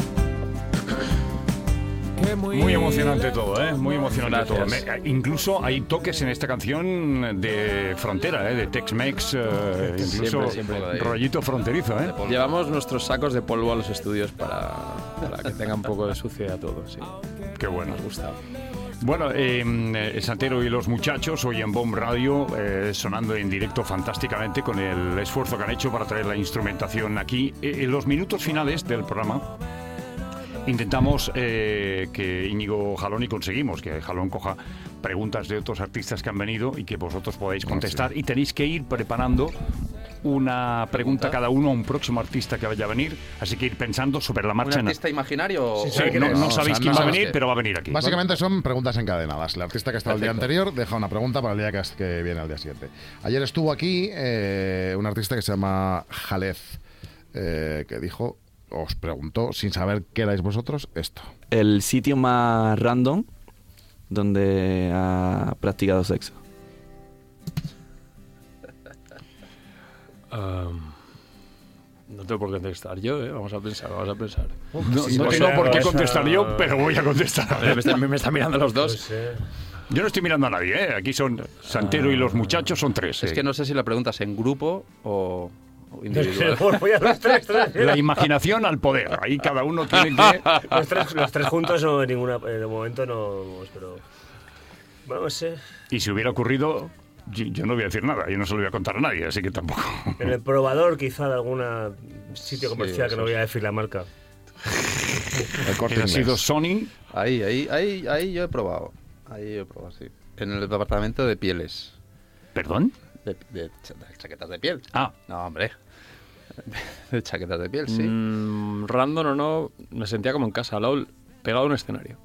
que muy, Muy emocionante todo, ¿eh? Muy emocionante Gracias. todo. Me- incluso hay toques en esta canción de frontera, ¿eh? De Tex-Mex, eh, incluso Siempre, siempre. rollito fronterizo, ¿eh? Llevamos nuestros sacos de polvo a los estudios para, para que tenga un poco de suciedad todo, sí. Qué bueno. Nos gusta. Bueno, eh, Santero y los muchachos hoy en Bomb Radio, eh, sonando en directo fantásticamente con el esfuerzo que han hecho para traer la instrumentación aquí. Eh, en los minutos finales del programa intentamos eh, que Íñigo Jalón, y conseguimos que Jalón coja preguntas de otros artistas que han venido y que vosotros podáis contestar. sí. Y tenéis que ir preparando una pregunta cada uno a un próximo artista que vaya a venir. Así que ir pensando sobre la ¿Un marcha. en- artista imaginario? Sí, o- no, no no, sabéis o sea, quién no va a sabes venir, qué. pero va a venir aquí. Básicamente son preguntas encadenadas. El artista que está el día Perfecto. anterior deja una pregunta para el día que, que viene al día siguiente. Ayer estuvo aquí eh, un artista que se llama Jalez, eh, que dijo, os preguntó, sin saber qué erais vosotros, esto. El sitio más random donde ha practicado sexo. Um, no tengo por qué contestar yo, ¿eh? Vamos a pensar, vamos a pensar. No, Sí, no pues, tengo eh, por qué vas a- contestar yo, pero voy a contestar. Me están, me están mirando los No dos. sé. Yo no estoy mirando a nadie, ¿eh? Aquí son Santero y los muchachos, son tres. Es eh. que no sé si la pregunta es en grupo o o individual. Voy a los tres, tres. La imaginación al poder. Ahí cada uno tiene que... Los tres, los tres juntos no en ninguna, en el momento no, pero bueno, no sé. Y si hubiera ocurrido, yo, yo no voy a decir nada. Yo no se lo voy a contar a nadie, así que tampoco. En el probador quizá de algún sitio Sí, comercial que eso no voy es. a decir la marca. El Corte Que ha Inglés. sido Sony. Ahí, ahí, ahí, ahí yo he probado. Ahí yo he probado, sí. En el departamento de pieles. ¿Perdón? De, de cha- de chaquetas de piel. Ah, No, hombre. De chaquetas de piel, sí. Mm, random o no, me sentía como en casa, al lado, pegado a un escenario.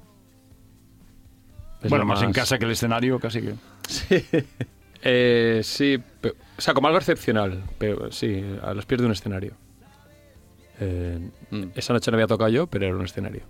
Es bueno, lo más en casa que el escenario, casi que... Sí. Eh, sí, pe- o sea, como algo excepcional, pero sí, a los pies de un escenario. Eh, Mm. Esa noche no había tocado yo, pero era un escenario.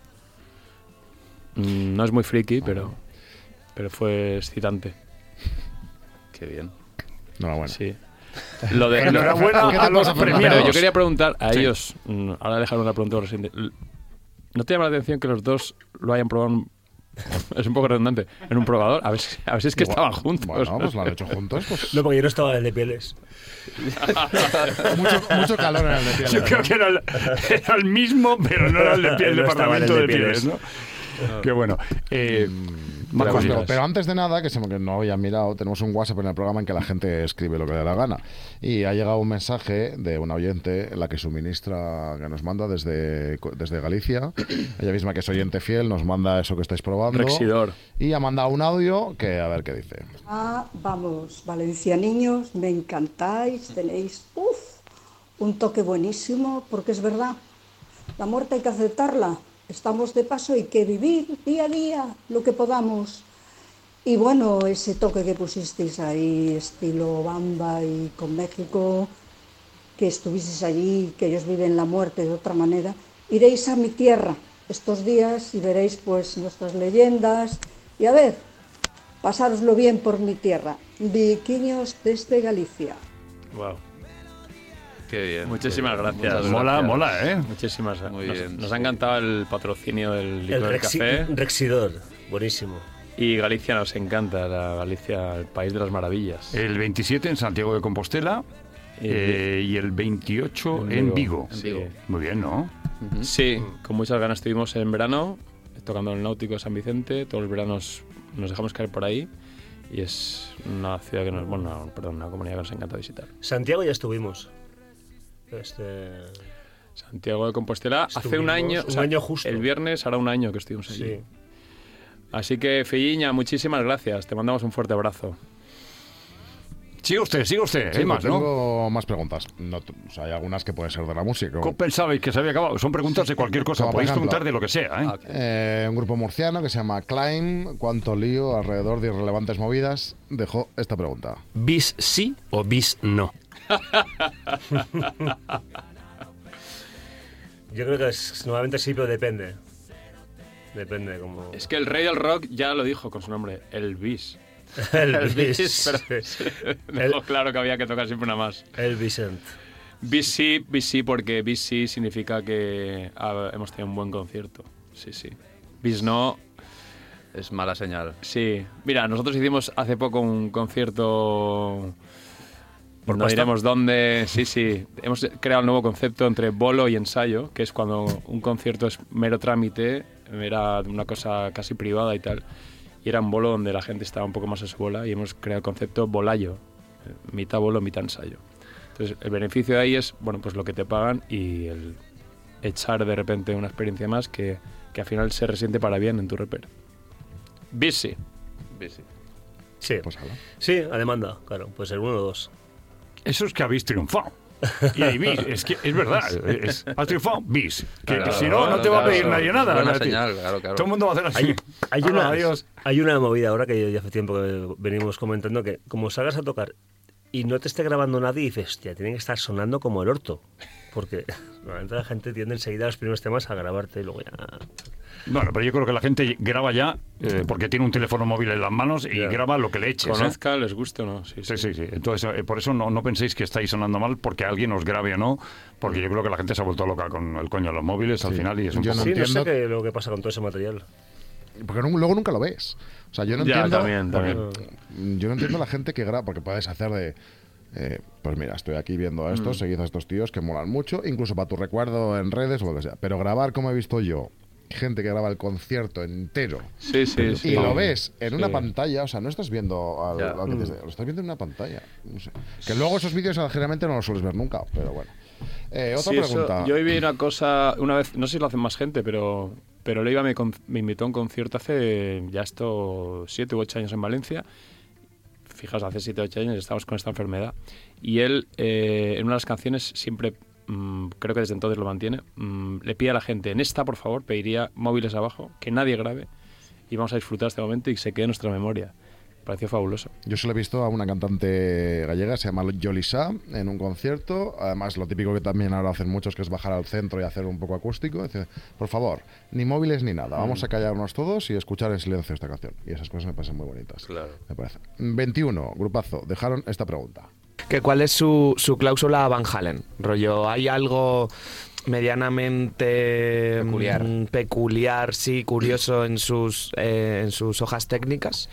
Mm, no es muy friki, pero, pero fue excitante. Qué bien. Enhorabuena. Sí. Lo de, Enhorabuena ¿Qué te a los pasa, Fernando? premiados. Pero yo quería preguntar a Sí. ellos, mm, ahora dejar una pregunta reciente. ¿No te llama la atención que los dos lo hayan probado? en- Es un poco redundante. En un probador. A ver, si- a ver si es que estaban juntos. Bueno, pues lo han hecho juntos. Pues, No, porque yo no estaba en el de pieles. mucho, mucho calor en el de piel. Yo creo que era el, era el mismo, pero no era el de pie, el No estaba departamento el de de pieles, pieles. ¿no? Qué bueno. Eh, más Pero, cositas. pero- pero antes de nada, que se me que no había mirado, tenemos un WhatsApp en el programa en que la gente escribe lo que le da la gana. Y ha llegado un mensaje de una oyente, en la que suministra, que nos manda desde, desde Galicia. Ella misma, que es oyente fiel, nos manda eso que estáis probando. Rexidor. Y ha mandado un audio que a ver qué dice. Ah, vamos, Valencia niños, me encantáis, tenéis uf, un toque buenísimo, porque es verdad, la muerte hay que aceptarla, estamos de paso y hay que vivir día a día lo que podamos. Y bueno, ese toque que pusisteis ahí, estilo Bamba y con México, que estuvisteis allí, que ellos viven la muerte de otra manera, iréis a mi tierra estos días y veréis pues nuestras leyendas y a ver, pasároslo bien por mi tierra. Viquiños desde Galicia. Wow. Qué bien. Muchísimas Pues, gracias. muchas Mola, gracias. mola, ¿eh? Muchísimas gracias. Muy Nos, bien, nos sí. ha encantado el patrocinio del El licor del Rexi- café. Rexidor, buenísimo. Y Galicia nos encanta, la Galicia, el país de las maravillas. El veintisiete en Santiago de Compostela Y- eh, y el veintiocho En en Vigo. Vigo. En Vigo. Muy bien, ¿no? Ujú. Sí, con muchas ganas estuvimos en verano tocando en el Náutico de San Vicente. Todos los veranos nos dejamos caer por ahí y es una ciudad que nos, bueno, no, perdón, una comunidad que nos encanta visitar. Santiago ya estuvimos. Este, Santiago de Compostela. Estuvimos Hace un año, un o sea, año justo. El viernes hará un año que estuvimos allí. Sí. Así que, Filliña, muchísimas gracias. Te mandamos un fuerte abrazo. Sigue usted, sigue usted. Sí, Hay más, pues ¿no? tengo más preguntas. No, o sea, hay algunas que pueden ser de la música. ¿Cómo pensabais que se había acabado? Son preguntas de cualquier cosa. Como por Podéis ejemplo, preguntar de lo que sea, ¿eh? Eh, un grupo murciano que se llama Climb, cuánto lío alrededor de irrelevantes movidas, dejó esta pregunta. ¿Bis sí o bis no? Yo creo que es, nuevamente sí, pero depende. Depende como... Es que el rey del rock ya lo dijo con su nombre, el bis. el el bis. bis, pero dejó el... claro que había que tocar siempre una más. El Vicent. Bis sí, bis sí, porque bis sí significa que ah, hemos tenido un buen concierto. Sí, sí. Bis no... Es mala señal. Sí. Mira, nosotros hicimos hace poco un concierto... ¿Por no pasta? diremos dónde. Sí, sí. Hemos creado un nuevo concepto entre bolo y ensayo, que es cuando un concierto es mero trámite, era una cosa casi privada y tal. Y era un bolo donde la gente estaba un poco más a su bola y hemos creado el concepto bolayo, mitad bolo, mitad ensayo. Entonces, el beneficio de ahí es, bueno, pues lo que te pagan y el echar de repente una experiencia más que, que al final se resiente para bien en tu reper. Busy. Busy. Sí. Pues hala. Sí, a demanda, claro. Puede ser uno o dos. Eso es que habéis triunfado. Y ahí bis, es que es verdad, es, has triunfado, bis. Que, Claro, que si no, no te va a pedir claro, nadie nada. buena ¿no? señal, claro, claro. Todo el mundo va a hacer así. Hay, hay, Hola, una, adiós. hay una movida ahora que ya hace tiempo que venimos comentando que como salgas a tocar y no te esté grabando nadie, dices, hostia, tienen que estar sonando como el orto. Porque normalmente la gente tiende enseguida los primeros temas a grabarte y luego ya... Bueno, pero yo creo que la gente graba ya eh, porque tiene un teléfono móvil en las manos y Ya. graba lo que le eches. ¿eh? Conozca, les guste o no. Sí, Sí, sí, sí. Entonces, eh, por eso no, no penséis que estáis sonando mal porque alguien os grabe o no, porque yo creo que la gente se ha vuelto loca con el coño de los móviles al Sí. final y es un Yo poco... no Sí, no sé entiendo- qué, lo que pasa con todo ese material. Porque no- luego nunca lo ves. O sea, yo no Ya, entiendo. también, también. porque- Yo no entiendo la gente que graba, porque puedes hacer de. eh, pues mira, estoy aquí viendo a estos, Mm. seguid a estos tíos que molan mucho, incluso para tu recuerdo en redes o lo que sea. Pero grabar como he visto yo, gente que graba el concierto entero Sí, sí, y sí. lo ves en una Sí. pantalla, o sea, no estás viendo al, Ya. al que te- lo estás viendo en una pantalla. No sé. Que luego esos vídeos generalmente no los sueles ver nunca, pero bueno. Eh, otra Sí, eso- pregunta. yo vi una cosa, una vez, no sé si lo hacen más gente, pero, pero Leiva me, con- me invitó a un concierto hace ya esto siete u ocho años en Valencia. Fijaos, hace siete u ocho años estábamos con esta enfermedad. Y él, eh, en una de las canciones, siempre, mm, creo que desde entonces lo mantiene, mm, le pide a la gente, en esta, por favor, pediría móviles abajo, que nadie grabe, y vamos a disfrutar este momento y se quede en nuestra memoria. Pareció fabuloso. Yo solo he visto a una cantante gallega, se llama Yolisa, en un concierto. Además, lo típico que también ahora hacen muchos, que es bajar al centro y hacer un poco acústico. Dice, por favor, ni móviles ni nada. Vamos a callarnos todos y escuchar en silencio esta canción. Y esas cosas me parecen muy bonitas. Claro. Me parece. veintiuno, grupazo, dejaron esta pregunta. ¿Que ¿Cuál es su, su cláusula Van Halen? Rollo, ¿hay algo medianamente Peculiar. mm, peculiar, sí, curioso en sus, eh, en sus hojas técnicas?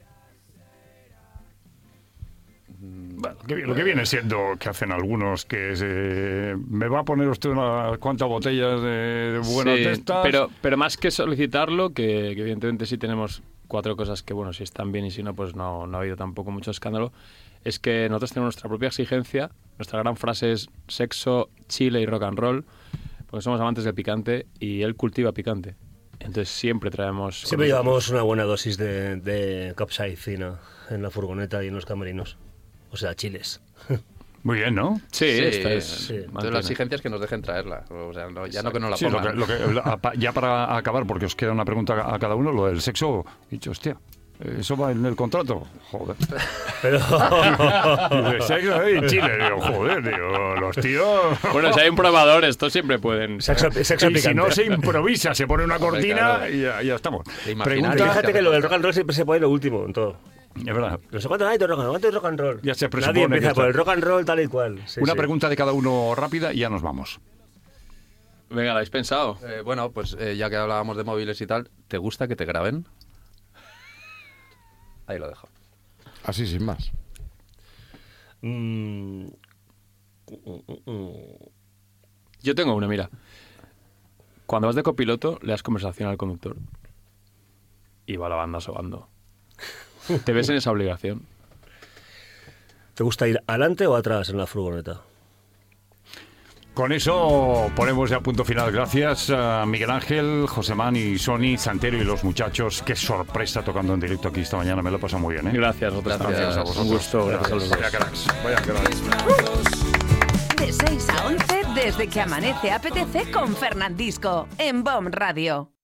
Bueno, lo que, lo que viene siendo que hacen algunos, que es, eh, me va a poner usted unas cuantas botellas de, de buenas Sí, de estas. pero, pero más que solicitarlo, que, que evidentemente sí tenemos cuatro cosas que, bueno, si están bien y si no, pues no, no ha habido tampoco mucho escándalo, es que nosotros tenemos nuestra propia exigencia. Nuestra gran frase es sexo, chile y rock and roll, porque somos amantes del picante y él cultiva picante. Entonces siempre traemos... con Siempre nosotros- llevamos una buena dosis de, de capsaicina en la furgoneta y en los camerinos. O sea, chiles. Muy bien, ¿no? Sí, esta es... sí. Entonces mantiene. la exigencia es que nos dejen traerla. O sea, no- ya no que no la Sí, lo pongan. que- lo que- la- pa- ya para acabar, porque os queda una pregunta a cada uno, lo del sexo, he dicho, hostia, ¿eso va en el contrato? Joder. Pero... De sexo en Chile, digo, joder, digo, los tíos... Bueno, si hay un probador, estos siempre pueden... Sexo, sexo Y si picante. no se improvisa, se pone una Hombre, cortina claro. y ya, ya estamos. De imaginario. Pregunta, Fíjate que lo del rock and roll siempre se pone lo último en todo. es verdad. No sé cuánto hay de rock and roll, cuánto hay de rock and roll. Ya se presupone Nadie empieza que está- por el rock and roll tal y cual. Sí, Una sí. pregunta de cada uno rápida y ya nos vamos. Venga, ¿lo habéis pensado? Eh, bueno, pues eh, ya que hablábamos de móviles y tal, ¿te gusta que te graben? Ahí lo dejo. Así, sin más. Mm. Yo tengo una, mira. Cuando vas de copiloto, le das conversación al conductor. Y va la banda sobando. ¿Te ves en esa obligación? ¿Te gusta ir adelante o atrás en la furgoneta? Con eso ponemos ya punto final. Gracias a Miguel Ángel, Josemán y Sony, Santero y los muchachos. Qué sorpresa tocando en directo aquí esta mañana. Me lo he pasado muy bien, ¿eh? Gracias, gracias, gracias a vosotros. Un gusto, gracias a los dos. Vaya cracks, vaya cracks. De seis a once, desde que amanece A P T C con Fernandisco, en B O M Radio.